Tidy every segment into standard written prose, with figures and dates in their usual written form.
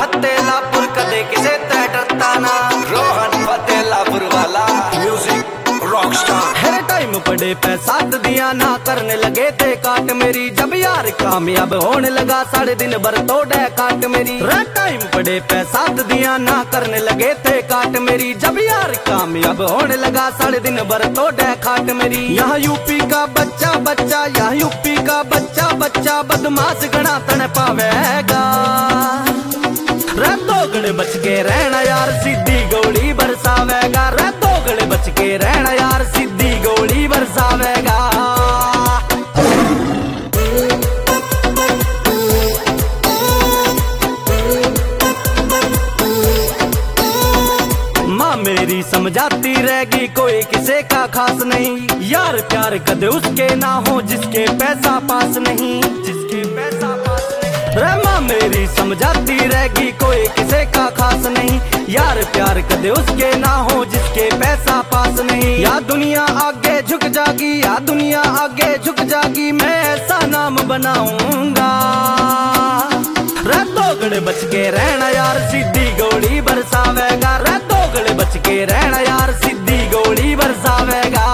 फतेलापुर कदे किसे तै डरता ना। रोहन फतेलापुर वाला म्यूजिक रॉक स्टार। हर टाइम पड़े पैसा दिया ना करने लगे थे काट मेरी। जब यार कामयाब होने लगा साढ़े दिन भर तोड़े काट मेरी। हर टाइम पड़े पैसा दिया ना करने लगे थे काट मेरी। जब यार कामयाब होने लगा साढ़े दिन भर तोड़े खाट मेरी। यहाँ यूपी का बच्चा बच्चा, यहाँ यूपी का बच्चा बच्चा बदमाश गणा तन पावेगा। रे दोगड़े बच के रहना यार सीधी गोली बरसावेगा। रे दोगड़े बच के रहना यार सीधी गोली बरसावेगा। माँ मेरी समझाती रहेगी कोई किसे का खास नहीं। यार प्यार कदे उसके ना हो जिसके पैसा पास नहीं, जिसके पैसा पास नहीं। माँ मेरी समझाती रहेगी कोई किसे का खास नहीं। यार प्यार कदे उसके ना हो जिसके पैसा पास नहीं। या दुनिया आगे झुक जागी, या दुनिया आगे झुक जागी, मैं ऐसा नाम बनाऊंगा। रे दोगड़े बच के रहना यार सीधी गोली बरसावेगा। रे दोगड़े बच के रहना यार सीधी गोली बरसावेगा।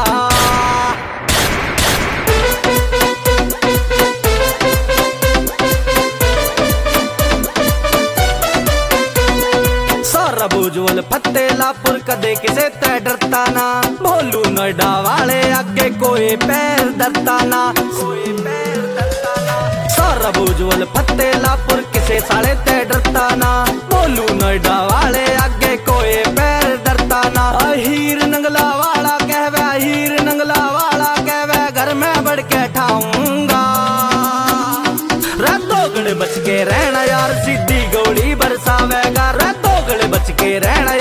सौरभ उज्जवल फतेलापुर कदे किसे तै डरता ना। भोलू नोएडा वाले आगे कोई पैर धरता ना, कोई पैर धरता ना। सौरभ उज्जवल फतेलापुर किसे साले तै डरता ना। भोलू नोएडा वाले आगे कोई पैर धरता ना। हीर नंगला वाला कहवे, हीर नंगला वाला कहवे, घर में बढ़ के ठाऊंगा। रे दोगड़े बच के रहना यार सीधी गोली बरसावेगा। रे दोगड़े बच के रहना